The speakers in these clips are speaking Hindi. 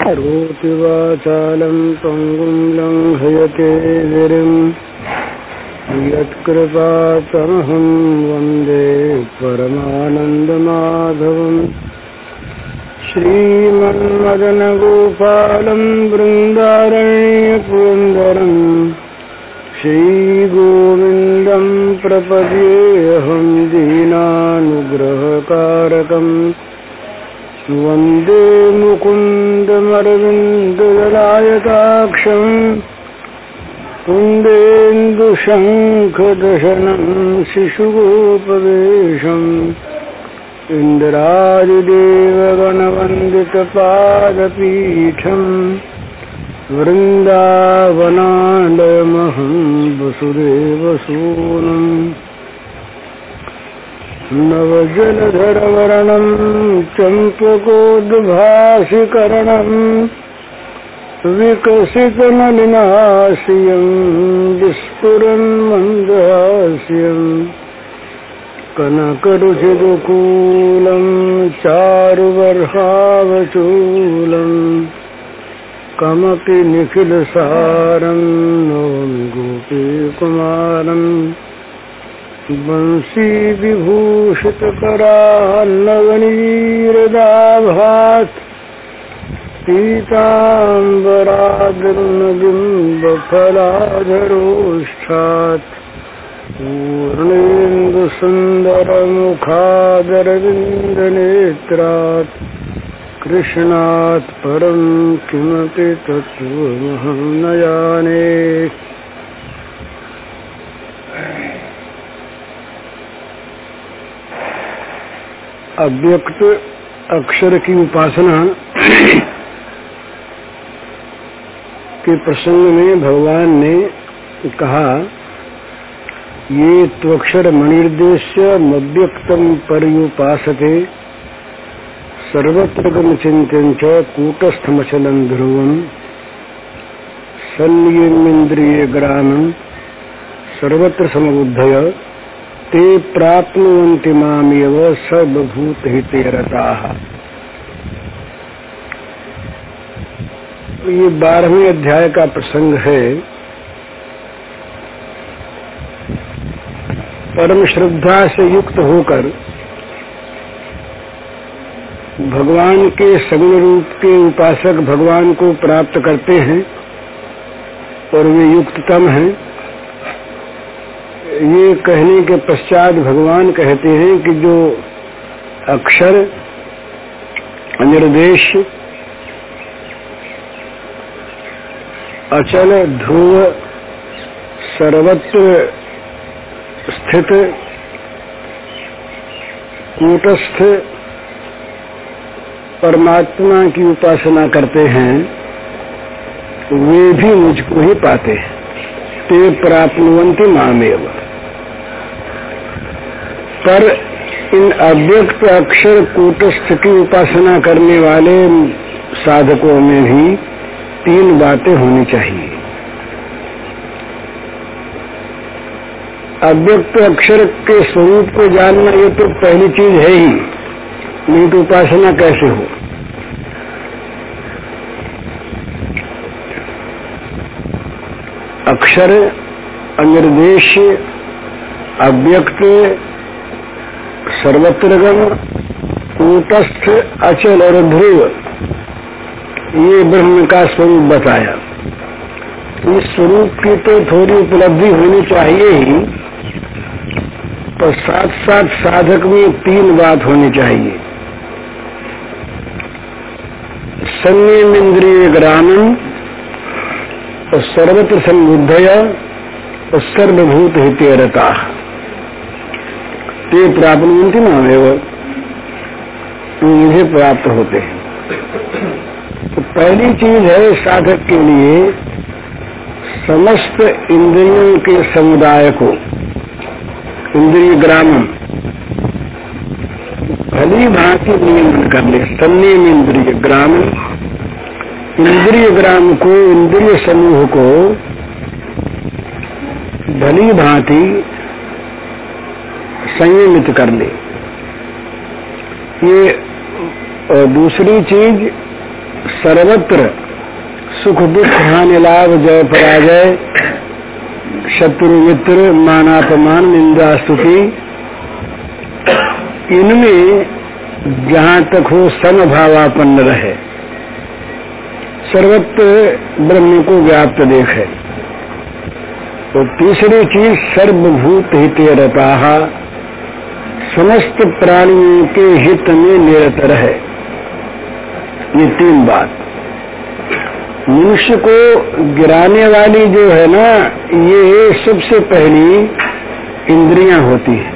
करोति वाचालं पङ्गुं लङ्घयते गिरिं यत्कृपातमहं वन्दे परमानन्दमाधवम् श्रीमन्मदनगोपालं बृन्दारण्यपुरन्दरं श्रीगोविन्दं प्रपद्येऽहं दीनानुग्रहकारकम् वन्दे मुकुन्दमरविन्ददलायताक्षम् कुन्देन्दुशङ्खदशनं शिशुगोपवेशम् इन्द्रादिदेवगणवन्दितपादपीठम् वृन्दावनालयमहं वसुदेवसूनुम् नवजलधरवर्णं चम्पकोद्भासिकरणं विकसितनलिनास्यं विस्फुरन्मन्दहास्यं कनकरुचिदुकूलं चारुवर्हावचूलं कमपि निखिलसारं नवं गोपीकुमारम् बंसी विभूषितकरान्नवनीरदाभात् पीताम्बरादृन्नबिम्बफलाधरोष्ठात् पूर्णेन्दुसुन्दरमुखादरविन्दनेत्रात् कृष्णात् परं किमपि तत्त्वमहं न जाने। अव्यक्त अक्षर की उपासना के प्रसंग में भगवान ने कहा, ये त्वक्षर मणिर्देश्य मव्यक्तम पर्युपासते सर्वत्र गमचिन्त्यं च कूटस्थमचलं ध्रुवम् संयमेन्द्रियग्रामं सर्वत्र समबुद्धय ते प्राप्नुवन्ति मामेव सर्वभूतहिते रताः। ये 12वें अध्याय का प्रसंग है। परम श्रद्धा से युक्त होकर भगवान के सगुण रूप के उपासक भगवान को प्राप्त करते हैं और वे युक्ततम हैं। ये कहने के पश्चात भगवान कहते हैं कि जो अक्षर अनिर्देश अचल ध्रुव सर्वत्र स्थित कूटस्थ परमात्मा की उपासना करते हैं वे भी मुझको ही पाते हैं। ते प्राप्नुवन्ति मामेव। पर इन अव्यक्त अक्षर कूटस्थ की उपासना करने वाले साधकों में भी 3 बातें होनी चाहिए। अव्यक्त अक्षर के स्वरूप को जानना ये तो पहली चीज है ही, नहीं तो उपासना कैसे हो। अक्षर अनिर्देश अव्यक्त सर्वत्रगम कूटस्थ अचल और ध्रुव ये ब्रह्म का स्वरूप बताया। इस स्वरूप की तो थोड़ी उपलब्धि होनी चाहिए ही, पर साथ साथ साधक में 3 बात होनी चाहिए। संयमेन्द्रियग्रामं और सर्वत्र संबुद्धय और सर्वभूतहिते रताः ते प्राप्नुवन्ति मामेव। मुझे प्राप्त होते हैं। तो पहली चीज है साधक के लिए समस्त इंद्रियों के समुदाय को इंद्रिय ग्रामम भली भांति नियमन कर ले। संयम इंद्रिय ग्रामम इंद्रिय ग्राम को इंद्रिय समूह को भली भांति संयमित कर ले। ये और दूसरी चीज सर्वत्र सुख दुख हानि लाभ जय पराजय शत्रु मित्र मानापमान निंदा स्तुति, इनमें जहाँ तक हो समभावापन्न रहे, सर्वत्र ब्रह्म को व्याप्त देखे। तो तीसरी चीज सर्वभूत हिते रताः, समस्त प्राणियों के हित में निरत रहे। ये 3 बात। मनुष्य को गिराने वाली जो है ना, ये सबसे पहली इंद्रियां होती है।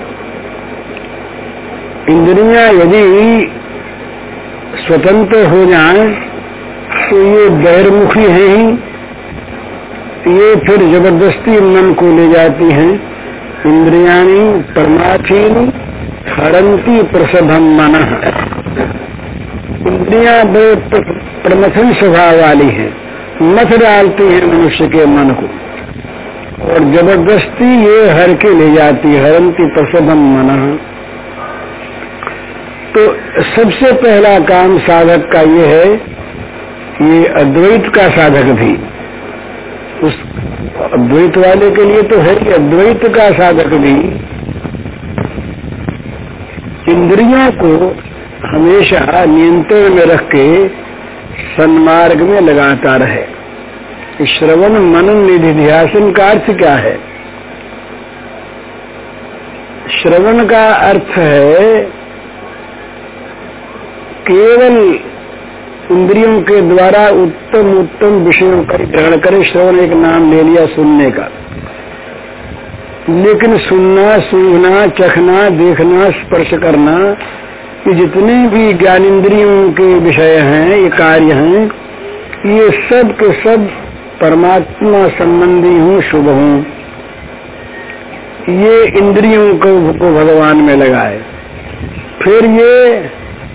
इंद्रियां यदि स्वतंत्र हो जाएं तो ये बहिर्मुखी हैं ही, ये फिर जबरदस्ती मन को ले जाती हैं। इंद्रियाणि परमार्थीनि हरन्ति प्रसभम मनः। इंद्रियां बड़े प्रमथन स्वभाव वाली हैं, मथ डालती हैं मनुष्य के मन को और जबरदस्ती ये हर के ले जाती है। हरन्ति प्रसभम मनः। तो सबसे पहला काम साधक का ये है, ये अद्वैत का साधक भी, उस अद्वैत वाले के लिए तो है कि अद्वैत का साधक भी इंद्रियों को हमेशा नियंत्रण में रख के सन्मार्ग में लगाता रहे। श्रवण मनन निधिध्यासन का अर्थ क्या है? श्रवण का अर्थ है केवल इंद्रियों के द्वारा उत्तम उत्तम विषयों का ग्रहण करे। श्रवण एक नाम ले लिया सुनने का, लेकिन सुनना, सूंघना, चखना, देखना, स्पर्श करना, ये जितने भी ज्ञानेंद्रियों के विषय हैं, ये कार्य हैं, ये सब के सब परमात्मा संबंधी हूँ, शुभ हूँ, ये इंद्रियों को भगवान में लगाए। फिर ये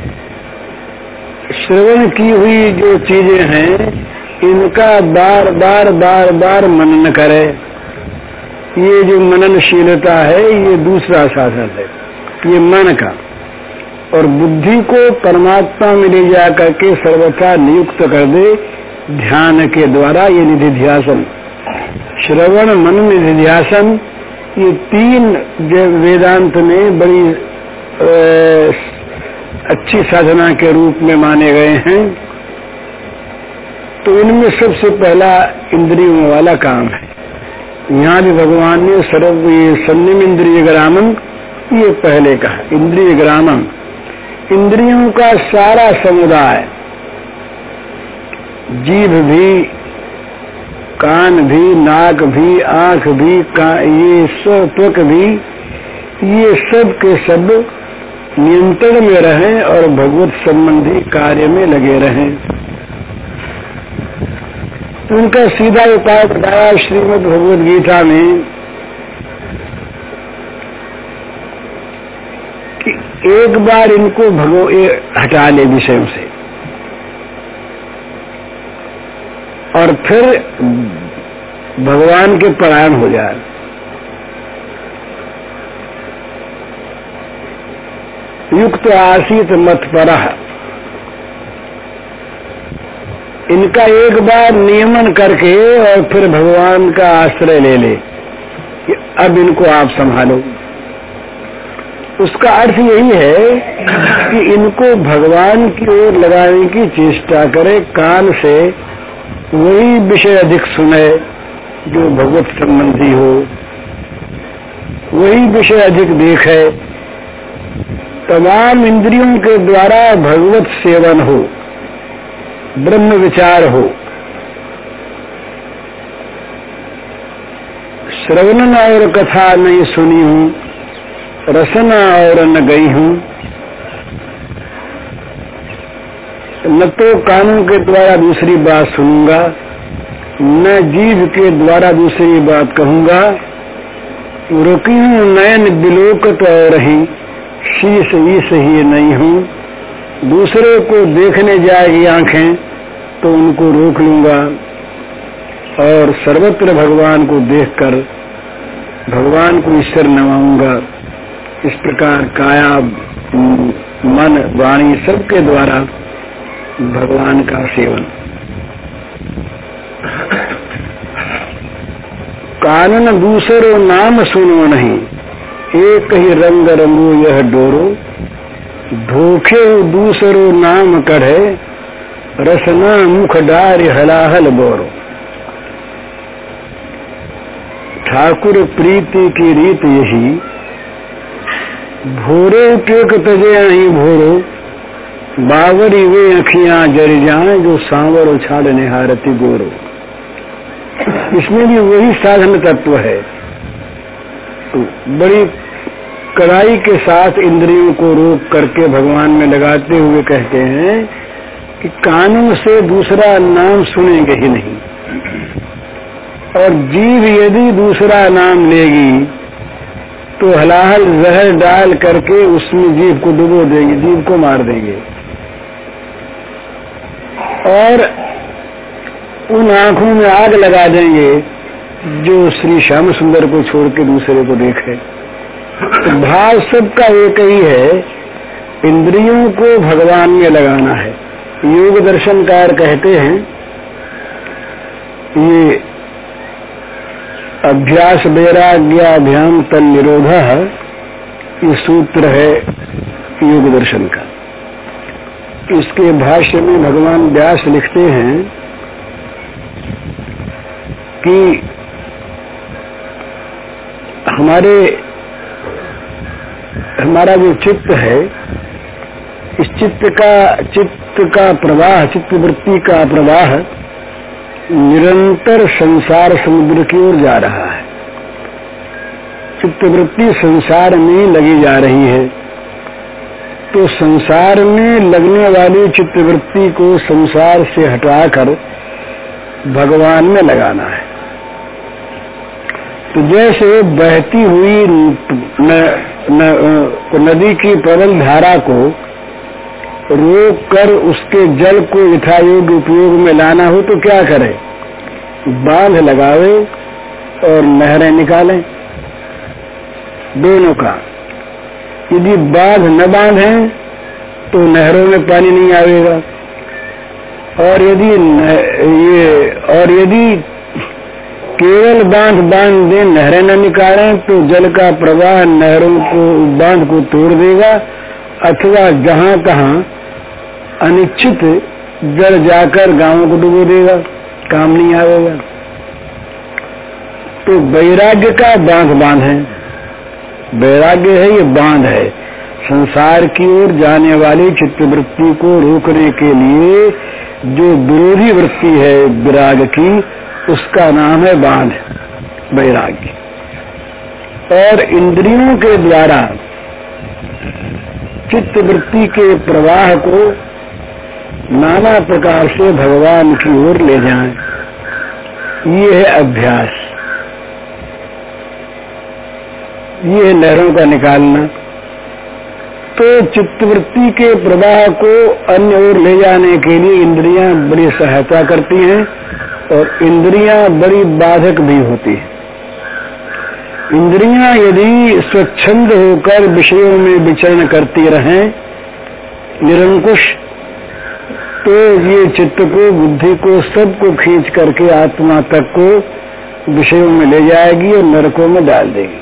श्रवण की हुई जो चीजें हैं, इनका बार बार बार बार मनन करे। ये जो मननशीलता है, ये दूसरा साधन है, ये मन का। और बुद्धि को परमात्मा में ले जा करके सर्वथा नियुक्त कर दे ध्यान के द्वारा। ये निधिध्यासन, श्रवण मनन निधिध्यासन, ये 3 वेदांत में बड़ी अच्छी साधना के रूप में माने गए हैं। तो इनमें सबसे पहला इंद्रियों वाला काम है। यहाँ भी भगवान ने सर्व संयम इंद्रिय ग्रामम, ये पहले कहा। इंद्रिय ग्रामम, इंद्रियों का सारा समुदाय, जीभ भी, कान भी, नाक भी, आंख भी, ये सब त्वक भी, ये सब के सब नियंत्रण में रहें और भगवत संबंधी कार्य में लगे रहें। उनका सीधा उपाय बताया श्रीमद् भगवद गीता में कि एक बार इनको हटा ले विषयों से और फिर भगवान के परायण हो जाए। युक्त आसीत मत परः, इनका एक बार नियमन करके और फिर भगवान का आश्रय ले ले कि अब इनको आप संभालो। उसका अर्थ यही है कि इनको भगवान की ओर लगाने की चेष्टा करे, कान से वही विषय अधिक सुने जो भगवत संबंधी हो, वही विषय अधिक देखे, तमाम इंद्रियों के द्वारा भगवत सेवन हो, ब्रह्म विचार हो। श्रवण और कथा नहीं सुनी हूँ, रसना और न गई हूँ, न तो कानों के द्वारा दूसरी बात सुनूंगा, न जीभ के द्वारा दूसरी बात कहूंगा। रुकी हूँ नयन बिलोकत और ही, शीश ईश ही नहीं हूँ। दूसरे को देखने जाएगी आंखें तो उनको रोक लूंगा और सर्वत्र भगवान को देखकर भगवान को ईश्वर नमाऊंगा। इस प्रकार काया, मन, वाणी सबके द्वारा भगवान का सेवन। कानन दूसरो नाम सुनो नहीं, एक ही रंग रंगो यह डोरो, धोखे दूसरो नाम कढ़े, रसना मुख डार हलाहल बोरो। ठाकुर प्रीति की रीत यही, भोरे टेक तजे आई भोरो, बावरी वे अखियां जर जाए, जो सांवर उछाड़ निहारती गोरो। इसमें भी वही साधन तत्व है। तो बड़ी कड़ाई के साथ इंद्रियों को रोक करके भगवान में लगाते हुए कहते हैं कि कानों से दूसरा नाम सुनेंगे ही नहीं, और जीभ यदि दूसरा नाम लेगी तो हलाहल जहर डाल करके उसमें जीभ को डुबो देंगे, जीभ को मार देंगे, और उन आंखों में आग लगा देंगे जो श्री श्याम सुंदर को छोड़ के दूसरे को देखे। तो भाव सबका एक ही है, इंद्रियों को भगवान में लगाना है। योग दर्शनकार कहते हैं ये अभ्यास वैराग्याभ्याम तन निरोधः, ये सूत्र है योग दर्शन का। इसके भाष्य में भगवान व्यास लिखते हैं कि हमारा जो चित्त है, इस चित्त का प्रवाह, चित्त वृत्ति का प्रवाह निरंतर संसार समुद्र की ओर जा रहा है। चित्त वृत्ति संसार में लगी जा रही है, तो संसार में लगने वाली चित्त वृत्ति को संसार से हटाकर भगवान में लगाना है। तो जैसे बहती हुई नदी की प्रबल धारा को रोक कर उसके जल को यथायोग्य उपयोग में लाना हो तो क्या करे? बांध लगावे और नहरें निकालें, दोनों का। यदि बांध न बांधे तो नहरों में पानी नहीं आएगा, और यदि केवल बांध दें, नहरें न निकालें तो जल का प्रवाह नहरों को, बांध को तोड़ देगा, अथवा जहां तहां अनिश्चित जल जाकर गांवों को डुबो देगा, काम नहीं आएगा। तो वैराग्य का बांध है, वैराग्य है, ये बांध है। संसार की ओर जाने वाली चित्तवृत्ति को रोकने के लिए जो विरोधी वृत्ति है विराग की, उसका नाम है बांध, वैराग्य। और इंद्रियों के द्वारा चित्तवृत्ति के प्रवाह को नाना प्रकार से भगवान की ओर ले जाएं, ये है अभ्यास, ये है नहरों का निकालना। तो चित्तवृत्ति के प्रवाह को अन्य ओर ले जाने के लिए इंद्रियां बड़ी सहायता करती हैं, और इंद्रियां बड़ी बाधक भी होती हैं। इंद्रियां यदि स्वच्छंद होकर विषयों में विचरण करती रहें निरंकुश, तो ये चित्त को, बुद्धि को, सबको खींच करके आत्मा तक को विषयों में ले जाएगी और नरकों में डाल देगी।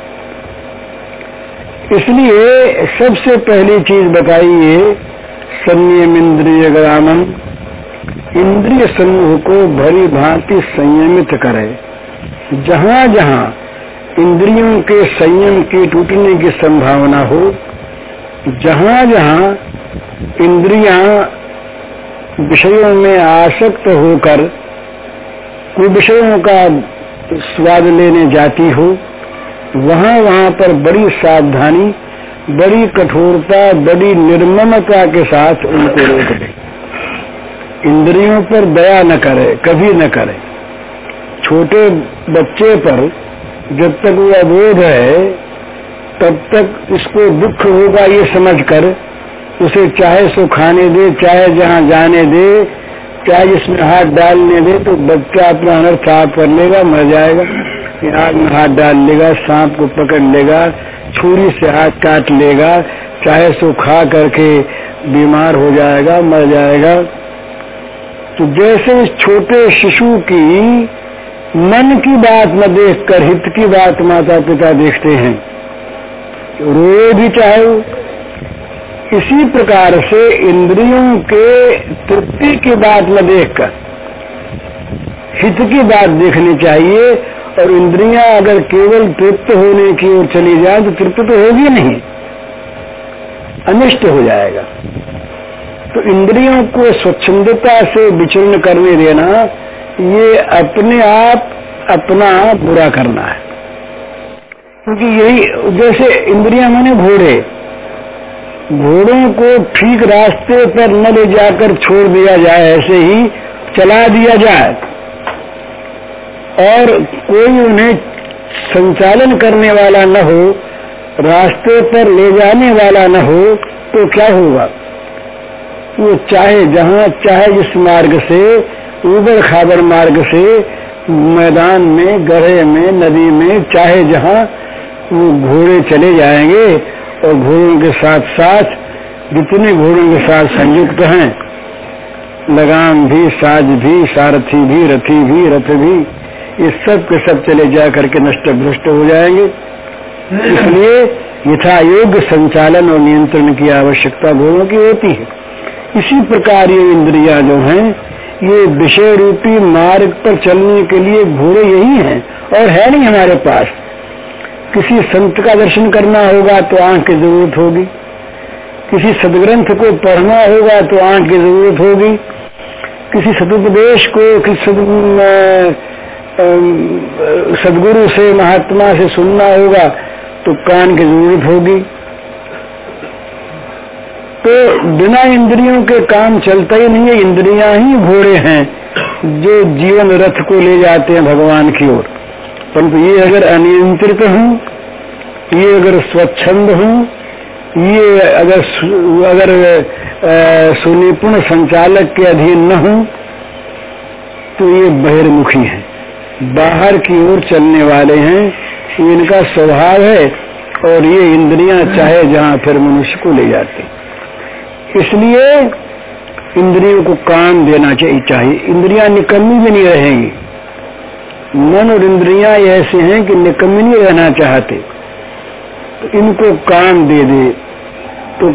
इसलिए सबसे पहली चीज बताई है संयम इंद्रिय ग्रामम, इंद्रिय समूह को भली भांति संयमित करे। जहां जहां इंद्रियों के संयम के टूटने की संभावना हो, जहां जहां इंद्रियां विषयों में आसक्त होकर विषयों का स्वाद लेने जाती हो, वहां वहां पर बड़ी सावधानी, बड़ी कठोरता, बड़ी निर्ममता के साथ उनको रोक दे। इंद्रियों पर दया न करे, कभी न करे। छोटे बच्चे पर जब तक वो अबोध है तब तक इसको दुख होगा ये समझकर उसे चाहे सो खाने दे, चाहे जहाँ जाने दे, चाहे जिसमें हाथ डालने दे, तो बच्चा अपना अनर्थ आप कर लेगा, मर जाएगा। आग में हाथ डाल लेगा, सांप को पकड़ लेगा, छुरी से हाथ काट लेगा, चाहे सो खा करके बीमार हो जाएगा, मर जाएगा। तो जैसे इस छोटे शिशु की मन की बात न देखकर हित की बात माता पिता देखते हैं, रोए भी चाहे, इसी प्रकार से इंद्रियों के तृप्ति की बात न देखकर हित की बात देखनी चाहिए। और इंद्रियां अगर केवल तृप्त होने की ओर चली जाए तो तृप्त तो होगी नहीं, अनिष्ट हो जाएगा। तो इंद्रियों को स्वच्छंदता से विचरण करने देना, ये अपने आप अपना बुरा करना है। क्योंकि यही, जैसे इंद्रियां माने घोड़े, घोड़ों को ठीक रास्ते पर न ले जाकर छोड़ दिया जाए, ऐसे ही चला दिया जाए और कोई उन्हें संचालन करने वाला न हो, रास्ते पर ले जाने वाला न हो, तो क्या होगा? वो चाहे जहाँ चाहे जिस मार्ग से, ऊबड़ खाबड़ मार्ग से, मैदान में, गड्ढे में, नदी में, चाहे जहाँ वो घोड़े चले जाएंगे। और घोड़ों के साथ साथ जितने घोड़ों के साथ संयुक्त हैं, लगाम भी, साज भी, सारथी भी, रथी भी, रथ भी, ये सब के सब चले जा करके नष्ट भ्रष्ट हो जाएंगे। इसलिए यथा योग्य संचालन और नियंत्रण की आवश्यकता घोड़ों की होती है। इसी प्रकार ये इंद्रियां जो हैं, ये विषय रूपी मार्ग पर चलने के लिए घोड़े यही हैं, और है नहीं हमारे पास। किसी संत का दर्शन करना होगा तो आंख की जरूरत होगी, किसी सदग्रंथ को पढ़ना होगा तो आंख की जरूरत होगी, किसी सदुपदेश को, किसी सदगुरु से, महात्मा से सुनना होगा तो कान की जरूरत होगी। तो बिना इंद्रियों के काम चलता ही नहीं है। इंद्रियां ही घोड़े हैं जो जीवन रथ को ले जाते हैं भगवान की ओर। परंतु ये अगर अनियंत्रित हूँ, ये अगर स्वच्छंद हूँ, ये अगर सुनिपुण संचालक के अधीन न हूँ, तो ये बहिर्मुखी हैं, बाहर की ओर चलने वाले हैं, इनका स्वभाव है। और ये इंद्रियां चाहे जहाँ फिर मनुष्य को ले जाती। इसलिए इंद्रियों को काम देना चाहिए। इंद्रियां निकम्मी भी नहीं रहेंगी। मन और इंद्रियां ऐसे हैं कि निकम्मी नहीं रहना चाहते, तो इनको काम दे दे, तो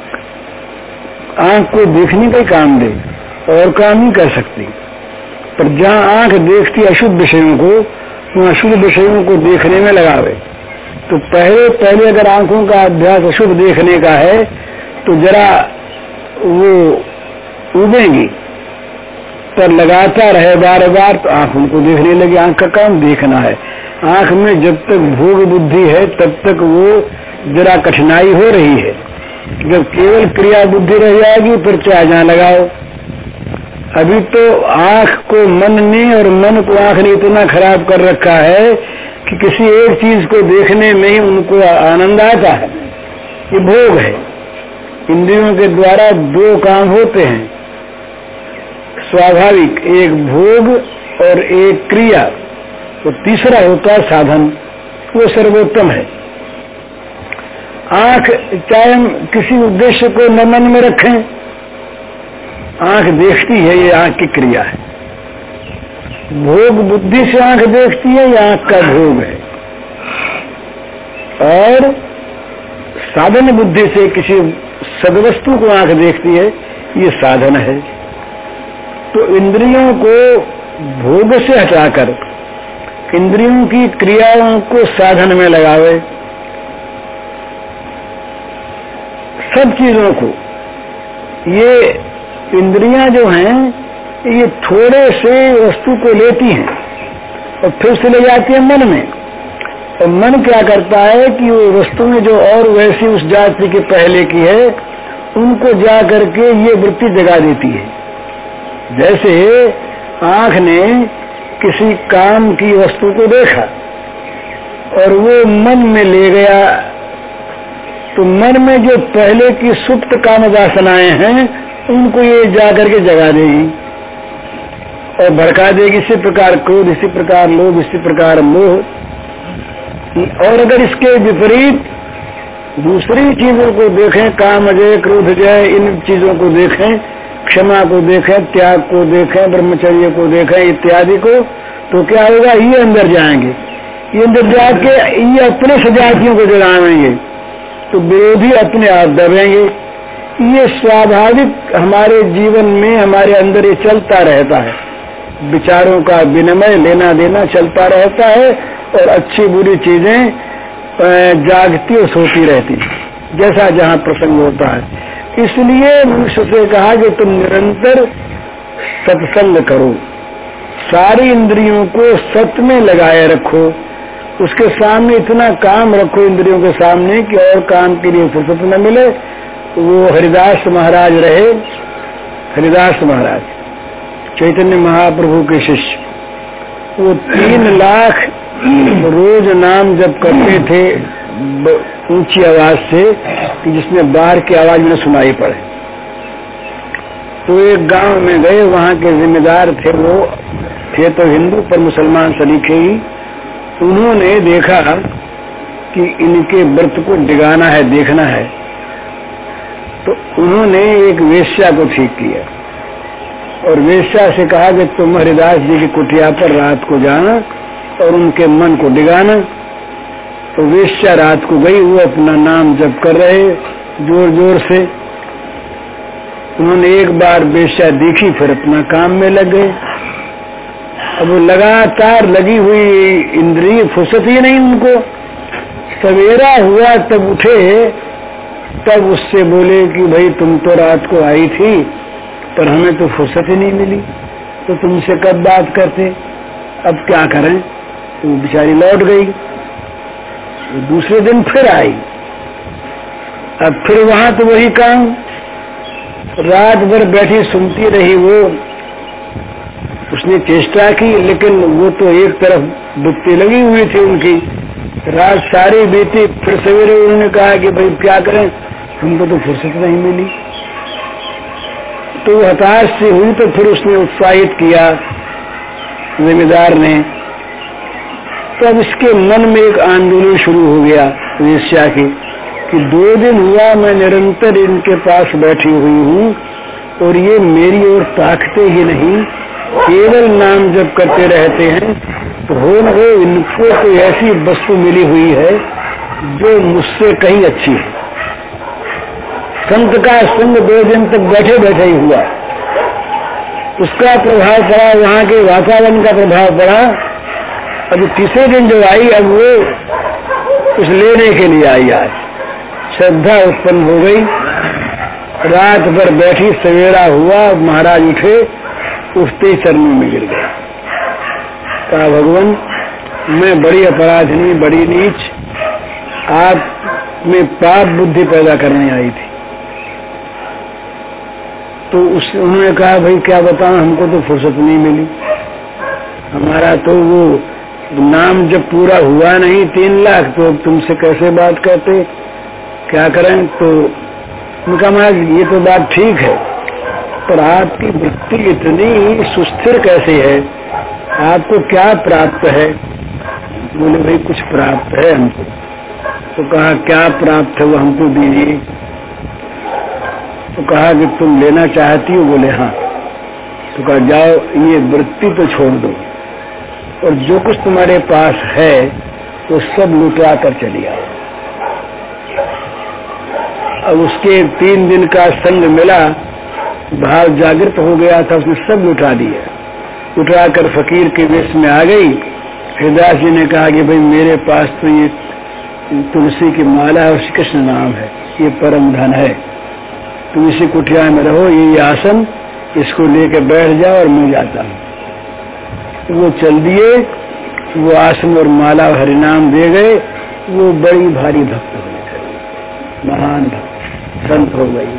आंख को देखने का ही काम दे, और काम नहीं कर सकती। पर जहाँ आंख देखती अशुद्ध विषयों को, वहाँ अशुद्ध विषयों को देखने में लगावे। तो पहले अगर आंखों का अभ्यास अशुद्ध देखने का है तो जरा वो उबेंगी, पर लगाता रहे बार बार तो आंख उनको देखने लगी। आंख का काम देखना है। आंख में जब तक भोग बुद्धि है तब तक वो जरा कठिनाई हो रही है। जब केवल क्रिया बुद्धि रह जाएगी फिर चाहे जहाँ लगाओ। अभी तो आंख को मन ने और मन को आंख ने इतना खराब कर रखा है कि किसी एक चीज को देखने में ही उनको आनंद आता है। ये भोग है। इंद्रियों के द्वारा दो काम होते हैं स्वाभाविक, एक भोग और एक क्रिया, तो तीसरा होता है साधन, वो सर्वोत्तम है। आंख चाहे हम किसी उद्देश्य को न मन में रखें, आंख देखती है, ये आंख की क्रिया है। भोग बुद्धि से आंख देखती है, ये आंख का भोग है। और साधन बुद्धि से किसी सदवस्तु को आंख देखती है, ये साधन है। तो इंद्रियों को भोग से हटाकर इंद्रियों की क्रियाओं को साधन में लगावे। सब चीजों को, ये इंद्रियां जो हैं ये थोड़े से वस्तु को लेती हैं और फिर से ले जाती है मन में। और मन क्या करता है कि वो वस्तु में जो और वैसी उस जाति के पहले की है उनको जा करके ये वृत्ति जगा देती है। जैसे आंख ने किसी काम की वस्तु को देखा और वो मन में ले गया, तो मन में जो पहले की सुप्त काम वासनाएं हैं उनको ये जा करके जगा देगी और भड़का देगी। इसी प्रकार क्रोध, इसी प्रकार लोभ, इसी प्रकार मोह। और अगर इसके विपरीत दूसरी चीजों को देखें, काम अजय, क्रोध जय, इन चीजों को देखें, क्षमा को देखें, त्याग को देखें, ब्रह्मचर्य को देखें इत्यादि को, तो क्या होगा, ये अंदर जाएंगे। ये अंदर जाके ये अपने सजातियों को जगाएंगे तो विरोधी अपने आप दबेंगे। ये स्वाभाविक हमारे जीवन में हमारे अंदर ये चलता रहता है, विचारों का विनिमय, लेना देना चलता रहता है और अच्छी बुरी चीजें जागती और सोती रहती, जैसा जहाँ प्रसंग होता है। इसलिए मनुष्य से कहा कि तुम निरंतर सत्संग करो, सारी इंद्रियों को सत्य में लगाए रखो, उसके सामने इतना काम रखो इंद्रियों के सामने कि और काम के लिए फुर्सत न मिले। वो हरिदास महाराज रहे, हरिदास महाराज चैतन्य महाप्रभु के शिष्य, वो 3 लाख रोज नाम जप करते थे ऊंची आवाज से कि जिसमें बाहर की आवाज में सुनाई पड़े। तो एक गांव में गए, वहां के जिम्मेदार थे, वो थे तो हिंदू पर मुसलमान सलीके ही। उन्होंने देखा कि इनके व्रत को डिगाना है, देखना है, तो उन्होंने एक वेश्या को ठीक किया और वेश्या से कहा कि तुम हरिदास जी की कुटिया पर रात को जाना और उनके मन को डिगाना। तो वेश्या रात को गई, वो अपना नाम जप कर रहे जोर जोर से। उन्होंने एक बार वेश्या देखी, फिर अपना काम में लग गए। अब वो लगातार लगी हुई इंद्रिय फुर्सत ही नहीं उनको। सवेरा हुआ तब उठे, तब उससे बोले कि भाई तुम तो रात को आई थी पर हमें तो फुर्सत ही नहीं मिली, तो तुमसे कब बात करते, अब क्या करें। तो बेचारी लौट गई। दूसरे दिन फिर आई, अब फिर वहां तो वही काम, रात भर बैठी सुनती रही वो। उसने चेष्टा की लेकिन वो तो एक तरफ बुत्ती लगी हुई थी उनकी। रात सारी बीती, फिर सवेरे उन्होंने कहा कि भाई क्या करें, हमको तो फुर्सत नहीं मिली। तो हताश सी हुई, तो फिर उसने उत्साहित किया जिम्मेदार ने। तो अब इसके मन में एक आंदोलन शुरू हो गया वेश्या की कि 2 दिन हुआ मैं निरंतर इनके पास बैठी हुई हूँ और ये मेरी ओर ताकते ही नहीं, केवल नाम जप करते रहते हैं। तो हो न हो इनको कोई ऐसी वस्तु मिली हुई है जो मुझसे कहीं अच्छी है। संत का संग 2 दिन तक बैठे बैठे ही हुआ, उसका प्रभाव पड़ा, वहाँ के वातावरण का प्रभाव पड़ा। अब तीसरे दिन जो आई, अब वो कुछ लेने के लिए आई। आज श्रद्धा उत्पन्न हो गई, रात भर बैठी, सवेरा हुआ, महाराज उठे, उठते चरणों में गिर गए। कहा भगवान मैं बड़ी अपराधिनी, बड़ी नीच, आप में पाप बुद्धि पैदा करने आई थी। तो उन्होंने कहा भाई क्या बताऊं, हमको तो फुर्सत नहीं मिली, हमारा तो वो नाम जब पूरा हुआ नहीं 3 लाख, तो तुमसे कैसे बात करते, क्या करें। तो उनका महाराज ये तो बात ठीक है, पर आपकी वृत्ति इतनी सुस्थिर कैसे है, आपको क्या प्राप्त है। बोले भाई कुछ प्राप्त है हमको। तो कहा क्या प्राप्त है वो हमको दीजिए। तो कहा कि तुम लेना चाहती हो। बोले हाँ। तो कहा जाओ ये वृत्ति तो छोड़ दो और जो कुछ तुम्हारे पास है वो सब लुटा कर चली आओ। अब उसके 3 दिन का संग मिला, भाव जागृत हो गया था, उसने सब लुटा दिया। उठा कर फकीर के वेश में आ गई। हरिदास जी ने कहा कि भाई मेरे पास तो ये तुलसी की माला और श्री कृष्ण नाम है, ये परम धन है, तुम इसी कुटिया में रहो, ये आसन, इसको लेके बैठ जाओ और मैं जाता हूँ। वो चल दिए, वो आसन और माला और हरिनाम दे गए। वो बड़ी भारी भक्त हो गई, महान भक्त संत हो गई।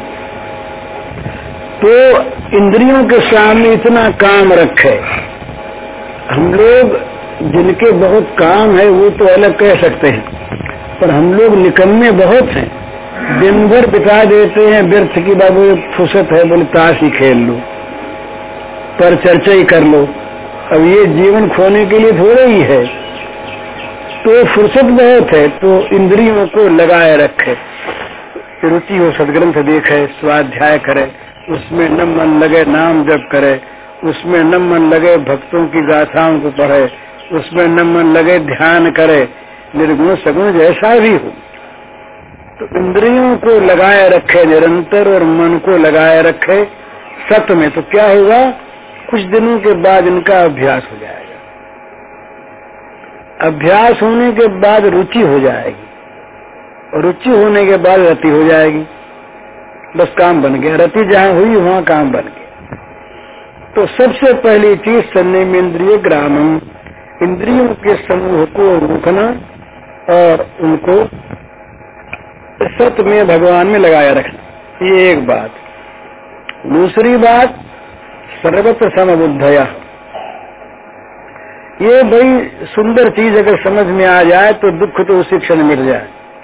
तो इंद्रियों के सामने इतना काम रखे। हम लोग जिनके बहुत काम है वो तो अलग कह सकते हैं, पर हम लोग निकम्मे बहुत हैं, दिन भर बिता देते हैं व्यर्थ की बात। फुर्सत है बोले ताश ही खेल लो, पर चर्चा ही कर लो। अब ये जीवन खोने के लिए थोड़ा ही है, तो फुर्सत बहुत है, तो इंद्रियों को लगाए रखे। रुचि हो सदग्रंथ देखे, स्वाध्याय करे, उसमें न मन लगे नाम जप करे, उसमें न मन लगे भक्तों की गाथाओं को पढ़े, उसमें न मन लगे ध्यान करे, निर्गुण सगुण जैसा भी हो, तो इंद्रियों को लगाए रखे निरंतर और मन को लगाए रखे सत्य में, तो क्या होगा, कुछ दिनों के बाद इनका अभ्यास हो जाएगा। अभ्यास होने के बाद रुचि हो जाएगी, और रुचि होने के बाद रति हो जाएगी। बस काम बन गया, रति जहाँ हुई वहाँ काम बन गया। तो सबसे पहली चीज संयम इंद्रिय ग्रामम, इंद्रियों के समूह को रोकना और उनको सत्य में भगवान में लगाया रखना, ये एक बात। दूसरी बात सर्वत्र समबुद्धया, ये बड़ी सुंदर चीज अगर समझ में आ जाए तो दुख तो उसी क्षण मिट जाए।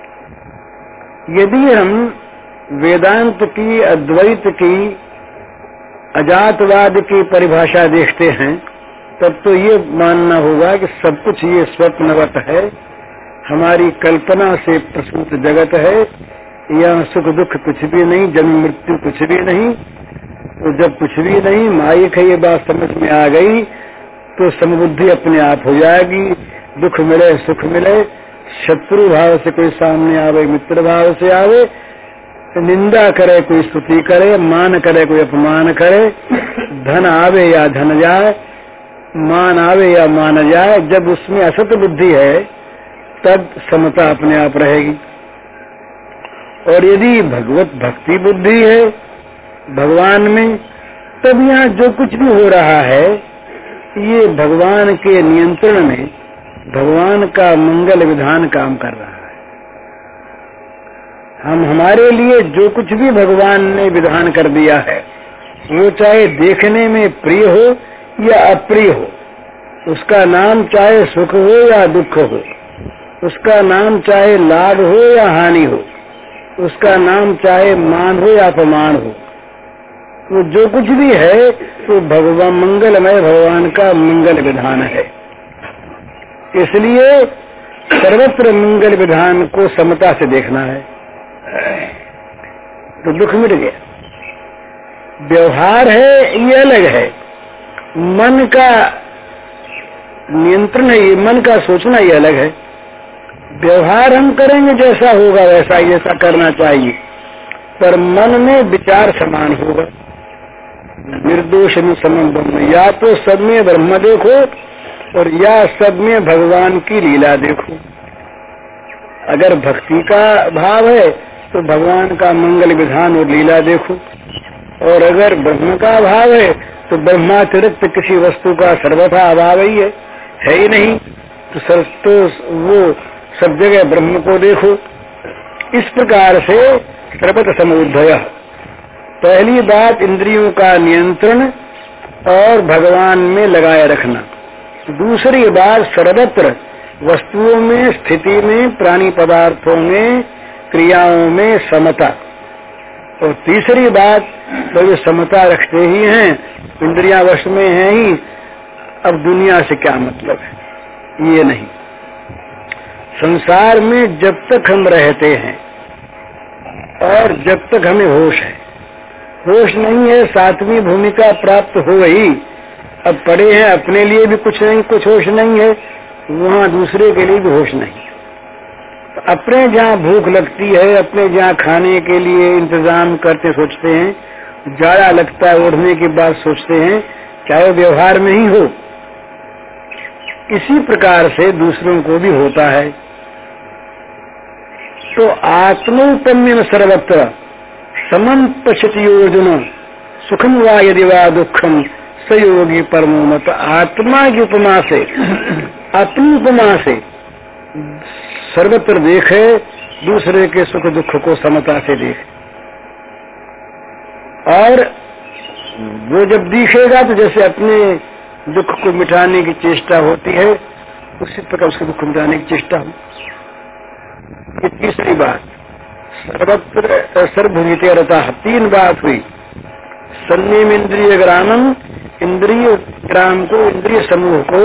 यदि हम वेदांत की, अद्वैत की, अजातवाद की परिभाषा देखते हैं, तब तो ये मानना होगा कि सब कुछ ये स्वप्नवत है, हमारी कल्पना से प्रसूत जगत है, यहाँ सुख दुख कुछ भी नहीं, जन्म मृत्यु कुछ भी नहीं। तो जब कुछ भी नहीं, माइक है, ये बात समझ में आ गई तो समबुद्धि अपने आप हो जाएगी। दुख मिले सुख मिले, शत्रु भाव से कोई सामने आवे, मित्र भाव से आवे, निंदा करे कोई स्तुति करे, मान करे कोई अपमान करे, धन आवे या धन जाए, मान आवे या मान जाए, जब उसमें असत बुद्धि है तब समता अपने आप रहेगी। और यदि भगवत भक्ति बुद्धि है भगवान में, तब यहाँ जो कुछ भी हो रहा है ये भगवान के नियंत्रण में, भगवान का मंगल विधान काम कर रहा है। हम हमारे लिए जो कुछ भी भगवान ने विधान कर दिया है, वो चाहे देखने में प्रिय हो या अप्रिय हो, उसका नाम चाहे सुख हो या दुख हो, उसका नाम चाहे लाभ हो या हानि हो, उसका नाम चाहे मान हो या अपमान हो, वो जो कुछ भी है तो भगवान मंगलमय भगवान का मंगल विधान है। इसलिए सर्वत्र मंगल विधान को समता से देखना है, तो दुख मिट गया। व्यवहार है ये अलग है, मन का नियंत्रण है, ये मन का सोचना ये अलग है। व्यवहार हम करेंगे जैसा होगा वैसा ही, ऐसा करना चाहिए, पर मन में विचार समान होगा। निर्दोष में समम ब्रह्म, या तो सब में ब्रह्म देखो और या सब में भगवान की लीला देखो। अगर भक्ति का भाव है तो भगवान का मंगल विधान और लीला देखो, और अगर ब्रह्म का भाव है तो ब्रह्मातिरिक्त किसी वस्तु का सर्वथा अभाव ही है ही नहीं, तो वो सब जगह ब्रह्म को देखो। इस प्रकार से सर्वत्र समबुद्धया, पहली बात इंद्रियों का नियंत्रण और भगवान में लगाए रखना। दूसरी बात सर्वत्र वस्तुओं में, स्थिति में, प्राणी पदार्थों में, क्रियाओं में समता। और तीसरी बात, तो ये समता रखते ही हैं, इंद्रियां वश में हैं ही, अब दुनिया से क्या मतलब है, ये नहीं। संसार में जब तक हम रहते हैं और जब तक हमें होश है, होश नहीं है, सातवीं भूमिका प्राप्त हो गई, अब पड़े हैं, अपने लिए भी कुछ नहीं, कुछ होश नहीं है, वहाँ दूसरे के लिए भी होश नहीं। तो अपने जहाँ भूख लगती है, अपने जहाँ खाने के लिए इंतजाम करते सोचते हैं, जाड़ा लगता है ओढ़ने की बात सोचते हैं, चाहे व्यवहार में ही हो, इसी प्रकार से दूसरों को भी होता है। तो आत्मोपम्य सर्वत्र समम पश्यति योजना, सुखम वा यदि वा दुखम सयोगी परमो मत। आत्मा की उपमा से, अपनी उपमा से सर्वत्र देखे, दूसरे के सुख दुख को समता से देखे। और वो जब दिखेगा तो जैसे अपने दुख को मिटाने की चेष्टा होती है, उसी प्रकार उसके दुख मिटाने की चेष्टा हो। ये तीसरी बात, सर्वत्र सर्वभूमिते रता। तीन बात हुई, संयम इंद्रिय ग्रामम, इंद्रिय ग्राम को, इंद्रिय समूह को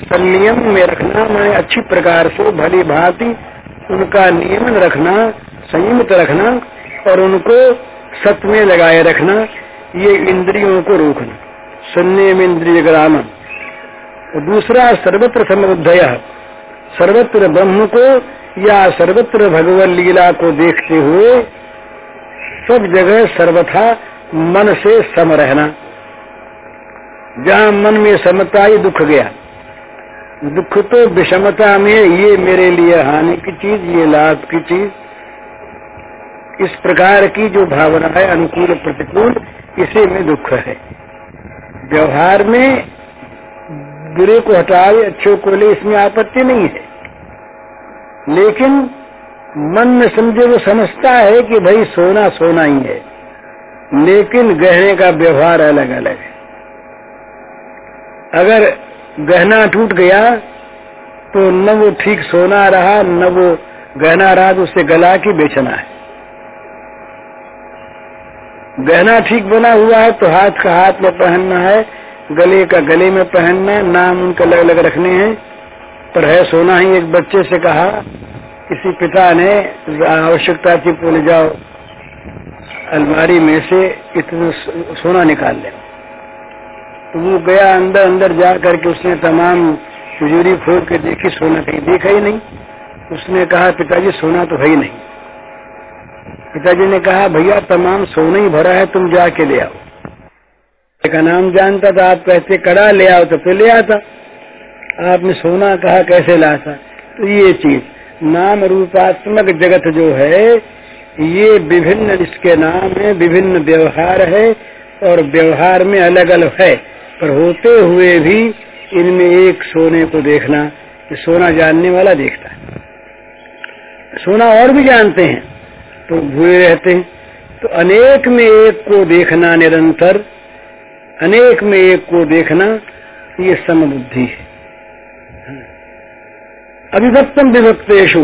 संयम में रखना, माने अच्छी प्रकार से भली भांति उनका नियमन रखना, संयमित रखना और उनको सत में लगाए रखना, ये इंद्रियों को रोकना, सुनने में इंद्रिय ग्राम। और दूसरा सर्वत्र समबुद्धयः, सर्वत्र ब्रह्म को या सर्वत्र भगवत लीला को देखते हुए सब जगह सर्वथा मन से सम रहना। जहाँ मन में समता ही दुख गया, दुख तो विषमता में, ये मेरे लिए हानि की चीज, ये लाभ की चीज, इस प्रकार की जो भावना है अनुकूल प्रतिकूल, इसी में दुख है। व्यवहार में बुरे को हटावे अच्छों को ले, इसमें आपत्ति नहीं है, लेकिन मन में समझे वो समझता है कि भाई सोना सोना ही है, लेकिन गहने का व्यवहार अलग अलग है। अगर गहना टूट गया तो न वो ठीक सोना रहा, न वो गहना रहा, तो उसे गला के बेचना है। गहना ठीक बना हुआ है तो हाथ का हाथ में पहनना है, गले का गले में पहनना, नाम उनके अलग अलग रखने हैं, पर है सोना ही। एक बच्चे से कहा, किसी पिता ने आवश्यकता थी, बोले जाओ अलमारी में से इतना सोना निकाल ले। तो वो गया, अंदर अंदर जा करके उसने तमाम तिजोरी खोल के देखी, सोना कहीं देखा ही नहीं। उसने कहा, पिताजी सोना तो है ही नहीं। पिताजी ने कहा, भैया तमाम सोना ही भरा है, तुम जाके ले आओ। का नाम जानता था, आप कहते कड़ा ले आओ तो फिर ले आता, आपने सोना कहा कैसे लाता। तो ये चीज नाम रूपात्मक जगत जो है, ये विभिन्न इसके नाम है, विभिन्न व्यवहार है, और व्यवहार में अलग अलग है, पर होते हुए भी इनमें एक सोने को देखना, कि सोना जानने वाला देखता है। सोना और भी जानते हैं तो भूले रहते हैं। तो अनेक में एक को देखना निरंतर, अनेक में एक को देखना, ये समबुद्धि है। अविभक्तम विभक्तेषु,